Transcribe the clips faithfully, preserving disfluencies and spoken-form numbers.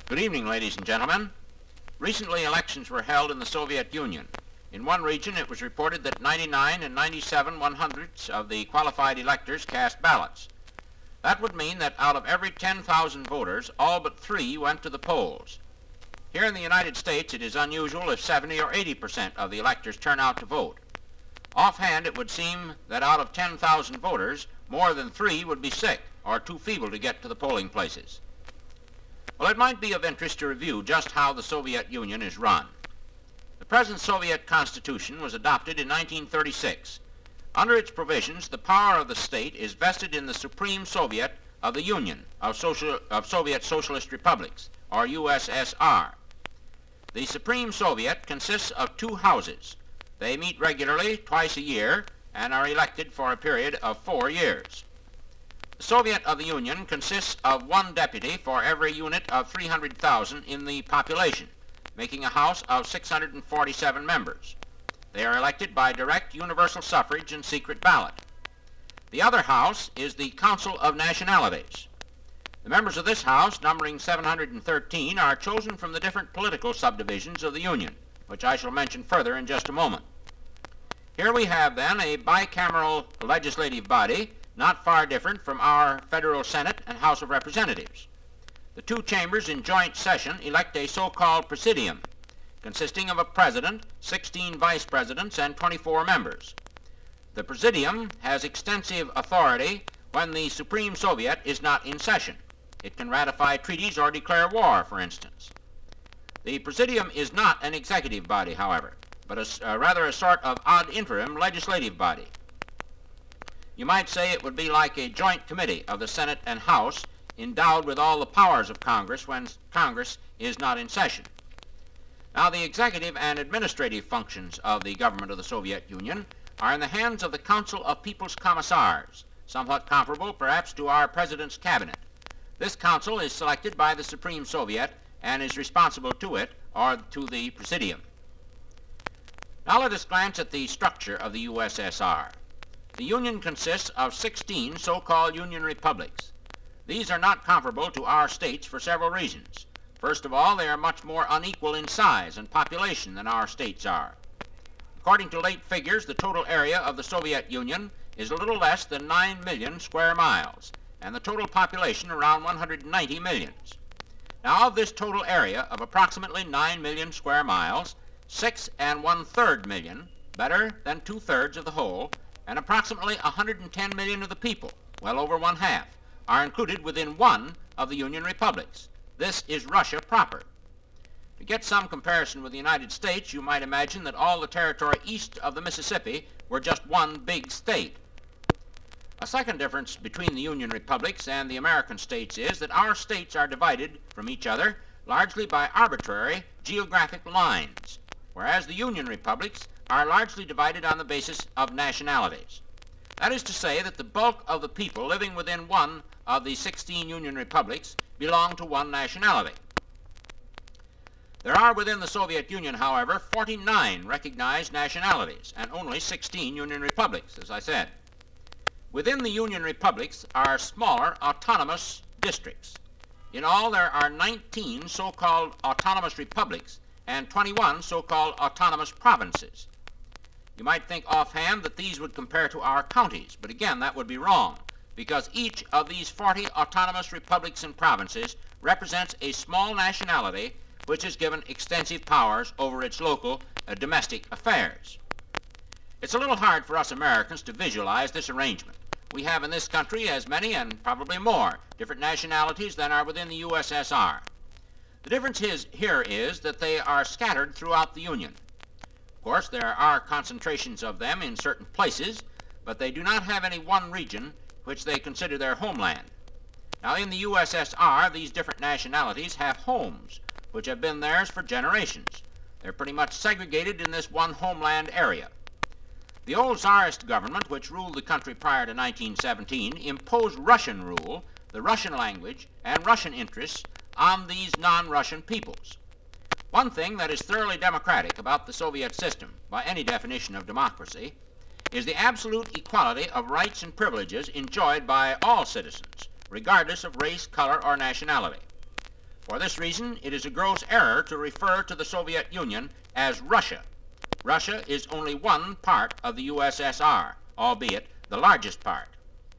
Good evening, ladies and gentlemen. Recently, elections were held in the Soviet Union. In one region, it was reported that ninety-nine and ninety-seven one-hundredths of the qualified electors cast ballots. That would mean that out of every ten thousand voters, all but three went to the polls. Here in the United States, it is unusual if seventy or eighty percent of the electors turn out to vote. Offhand, it would seem that out of ten thousand voters, more than three would be sick or too feeble to get to the polling places. Well, it might be of interest to review just how the Soviet Union is run. The present Soviet Constitution was adopted in nineteen thirty-six. Under its provisions, the power of the state is vested in the Supreme Soviet of the Union of, Social, of Soviet Socialist Republics, or U S S R. The Supreme Soviet consists of two houses. They meet regularly twice a year and are elected for a period of four years. The Soviet of the Union consists of one deputy for every unit of three hundred thousand in the population, making a House of six hundred forty-seven members. They are elected by direct universal suffrage and secret ballot. The other House is the Council of Nationalities. The members of this House, numbering seven hundred thirteen, are chosen from the different political subdivisions of the Union, which I shall mention further in just a moment. Here we have, then, a bicameral legislative body not far different from our Federal Senate and House of Representatives. The two chambers in joint session elect a so-called presidium, consisting of a president, sixteen vice presidents, and twenty-four members. The presidium has extensive authority when the Supreme Soviet is not in session. It can ratify treaties or declare war, for instance. The presidium is not an executive body, however, but a, uh, rather a sort of odd interim legislative body. You might say it would be like a joint committee of the Senate and House, endowed with all the powers of Congress when Congress is not in session. Now, the executive and administrative functions of the government of the Soviet Union are in the hands of the Council of People's Commissars, somewhat comparable perhaps to our President's Cabinet. This council is selected by the Supreme Soviet and is responsible to it or to the Presidium. Now let us glance at the structure of the U S S R. The Union consists of sixteen so-called Union republics. These are not comparable to our states for several reasons. First of all, they are much more unequal in size and population than our states are. According to late figures, the total area of the Soviet Union is a little less than nine million square miles, and the total population around one hundred ninety millions. Now, of this total area of approximately nine million square miles, six and one-third million, better than two-thirds of the whole, and approximately one hundred ten million of the people, well over one-half, are included within one of the Union republics. This is Russia proper. To get some comparison with the United States, you might imagine that all the territory east of the Mississippi were just one big state. A second difference between the Union republics and the American states is that our states are divided from each other largely by arbitrary geographic lines, whereas the Union republics are largely divided on the basis of nationalities. That is to say that the bulk of the people living within one of the sixteen Union republics belong to one nationality. There are within the Soviet Union, however, forty-nine recognized nationalities and only sixteen Union republics, as I said. Within the Union republics are smaller autonomous districts. In all, there are nineteen so-called autonomous republics and twenty-one so-called autonomous provinces. You might think offhand that these would compare to our counties, but again, that would be wrong, because each of these forty autonomous republics and provinces represents a small nationality which is given extensive powers over its local uh, domestic affairs. It's a little hard for us Americans to visualize this arrangement. We have in this country as many, and probably more, different nationalities than are within the U S S R. The difference is, here is that they are scattered throughout the Union. Of course, there are concentrations of them in certain places, but they do not have any one region which they consider their homeland. Now, in the U S S R, these different nationalities have homes, which have been theirs for generations. They're pretty much segregated in this one homeland area. The old Tsarist government, which ruled the country prior to nineteen seventeen, imposed Russian rule, the Russian language, and Russian interests on these non-Russian peoples. One thing that is thoroughly democratic about the Soviet system, by any definition of democracy, is the absolute equality of rights and privileges enjoyed by all citizens, regardless of race, color, or nationality. For this reason, it is a gross error to refer to the Soviet Union as Russia. Russia is only one part of the U S S R, albeit the largest part.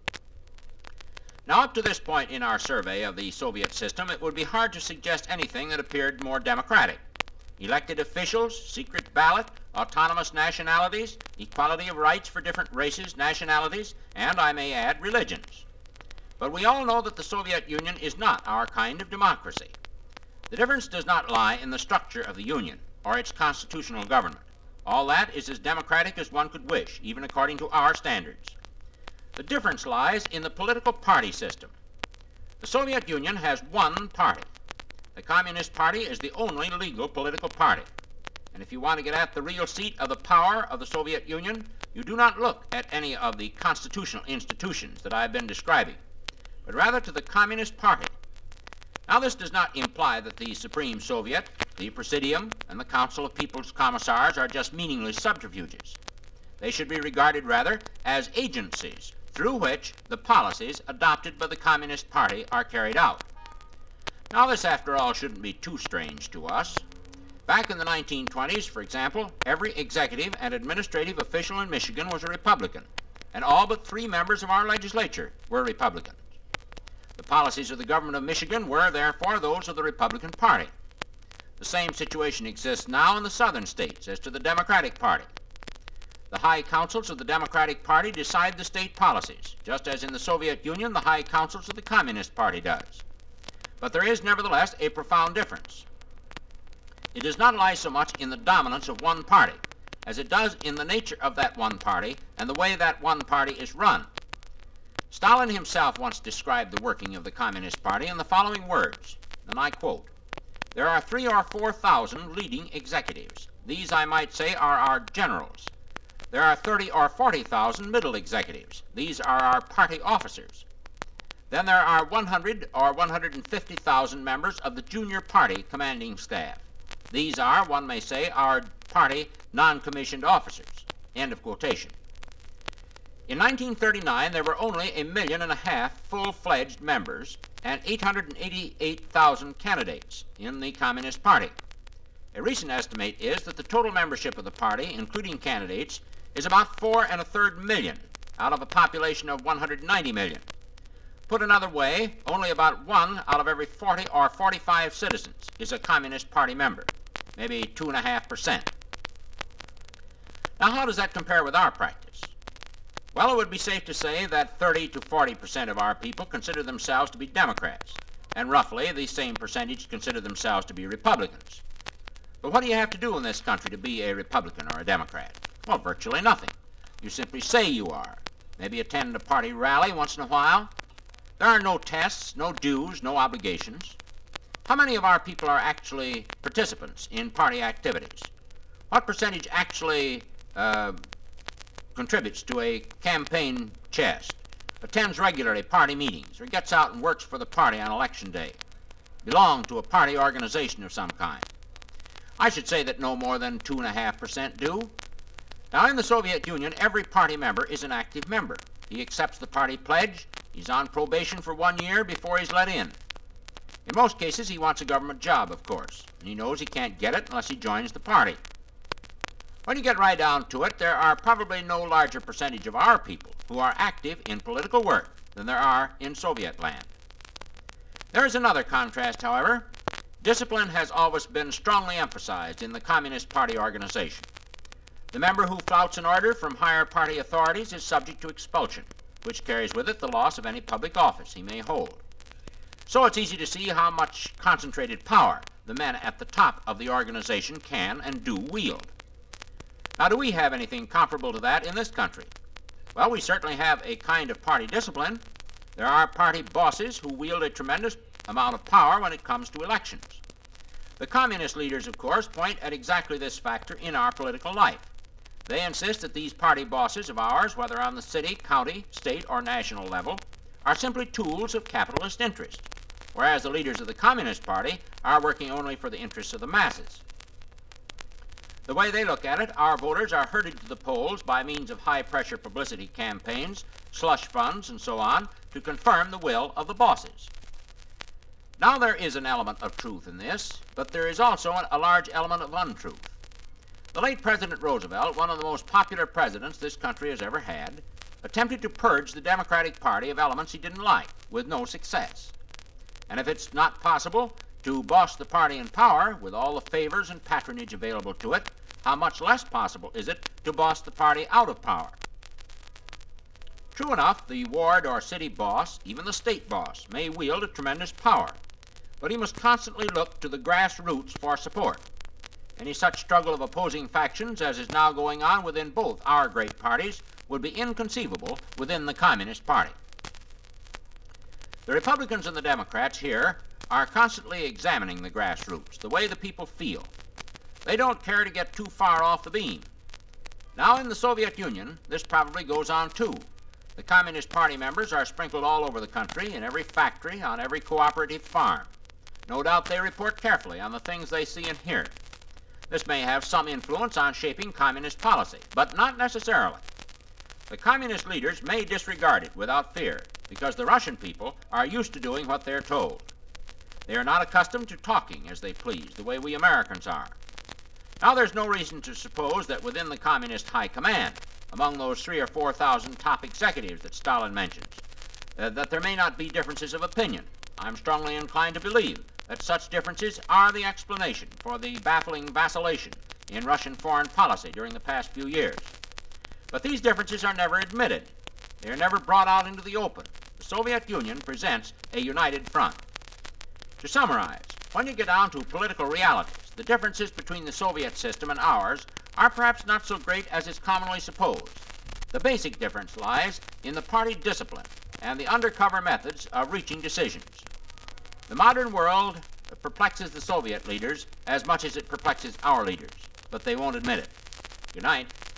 Now, up to this point in our survey of the Soviet system, it would be hard to suggest anything that appeared more democratic. Elected officials, secret ballot, autonomous nationalities, equality of rights for different races, nationalities, and, I may add, religions. But we all know that the Soviet Union is not our kind of democracy. The difference does not lie in the structure of the Union or its constitutional government. All that is as democratic as one could wish, even according to our standards. The difference lies in the political party system. The Soviet Union has one party. The Communist Party is the only legal political party. And if you want to get at the real seat of the power of the Soviet Union, you do not look at any of the constitutional institutions that I have been describing, but rather to the Communist Party. Now, this does not imply that the Supreme Soviet, the Presidium, and the Council of People's Commissars are just meaningless subterfuges. They should be regarded rather as agencies through which the policies adopted by the Communist Party are carried out. Now, this, after all, shouldn't be too strange to us. Back in the nineteen twenties, for example, every executive and administrative official in Michigan was a Republican, and all but three members of our legislature were Republicans. The policies of the government of Michigan were, therefore, those of the Republican Party. The same situation exists now in the southern states as to the Democratic Party. The high councils of the Democratic Party decide the state policies, just as in the Soviet Union the high councils of the Communist Party does. But there is, nevertheless, a profound difference. It does not lie so much in the dominance of one party as it does in the nature of that one party and the way that one party is run. Stalin himself once described the working of the Communist Party in the following words, and I quote, "There are three or four thousand leading executives. These, I might say, are our generals. There are thirty or forty thousand middle executives. These are our party officers. Then there are one hundred or one hundred fifty thousand members of the junior party commanding staff. These are, one may say, our party non-commissioned officers." End of quotation. In nineteen thirty-nine, there were only a million and a half full-fledged members and eight hundred eighty-eight thousand candidates in the Communist Party. A recent estimate is that the total membership of the party, including candidates, is about four and a third million out of a population of one hundred ninety million. Put another way, only about one out of every forty or forty-five citizens is a Communist Party member, maybe two and a half percent. Now, how does that compare with our practice? Well, it would be safe to say that thirty to forty percent of our people consider themselves to be Democrats, and roughly the same percentage consider themselves to be Republicans. But what do you have to do in this country to be a Republican or a Democrat? Well, virtually nothing. You simply say you are. Maybe attend a party rally once in a while. There are no tests, no dues, no obligations. How many of our people are actually participants in party activities? What percentage actually uh, contributes to a campaign chest, attends regularly party meetings, or gets out and works for the party on election day, belong to a party organization of some kind? I should say that no more than two and a half percent do. Now, in the Soviet Union, every party member is an active member. He accepts the party pledge. He's on probation for one year before he's let in. In most cases, he wants a government job, of course, and he knows he can't get it unless he joins the party. When you get right down to it, there are probably no larger percentage of our people who are active in political work than there are in Soviet land. There is another contrast, however. Discipline has always been strongly emphasized in the Communist Party organization. The member who flouts an order from higher party authorities is subject to expulsion, which carries with it the loss of any public office he may hold. So it's easy to see how much concentrated power the men at the top of the organization can and do wield. Now, do we have anything comparable to that in this country? Well, we certainly have a kind of party discipline. There are party bosses who wield a tremendous amount of power when it comes to elections. The communist leaders, of course, point at exactly this factor in our political life. They insist that these party bosses of ours, whether on the city, county, state, or national level, are simply tools of capitalist interest, whereas the leaders of the Communist Party are working only for the interests of the masses. The way they look at it, our voters are herded to the polls by means of high-pressure publicity campaigns, slush funds, and so on, to confirm the will of the bosses. Now, there is an element of truth in this, but there is also a large element of untruth. The late President Roosevelt, one of the most popular presidents this country has ever had, attempted to purge the Democratic Party of elements he didn't like, with no success. And if it's not possible to boss the party in power with all the favors and patronage available to it, how much less possible is it to boss the party out of power? True enough, the ward or city boss, even the state boss, may wield a tremendous power, but he must constantly look to the grassroots for support. Any such struggle of opposing factions as is now going on within both our great parties would be inconceivable within the Communist Party. The Republicans and the Democrats here are constantly examining the grassroots, the way the people feel. They don't care to get too far off the beam. Now, in the Soviet Union, this probably goes on too. The Communist Party members are sprinkled all over the country, in every factory, on every cooperative farm. No doubt they report carefully on the things they see and hear. This may have some influence on shaping communist policy, but not necessarily. The communist leaders may disregard it without fear, because the Russian people are used to doing what they're told. They are not accustomed to talking as they please, the way we Americans are. Now, there's no reason to suppose that within the communist high command, among those three or four thousand top executives that Stalin mentions, uh, that there may not be differences of opinion. I'm strongly inclined to believe that such differences are the explanation for the baffling vacillation in Russian foreign policy during the past few years. But these differences are never admitted. They are never brought out into the open. The Soviet Union presents a united front. To summarize, when you get down to political realities, the differences between the Soviet system and ours are perhaps not so great as is commonly supposed. The basic difference lies in the party discipline and the undercover methods of reaching decisions. The modern world perplexes the Soviet leaders as much as it perplexes our leaders, but they won't admit it. Good night.